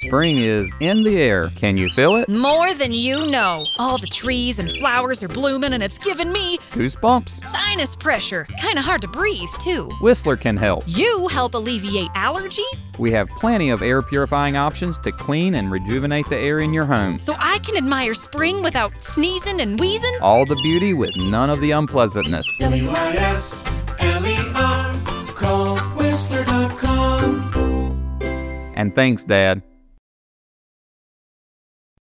Spring is in the air. Can you feel it? More than you know. All the trees and flowers are blooming, and it's giving me Goosebumps? sinus pressure. Kinda hard to breathe, too. Whistler can help. You help alleviate allergies, We have plenty of air purifying options to clean and rejuvenate the air in your home. so I can admire spring without sneezing and wheezing. All the beauty with none of the unpleasantness. WISLER. Call Whistler.com. And thanks, Dad.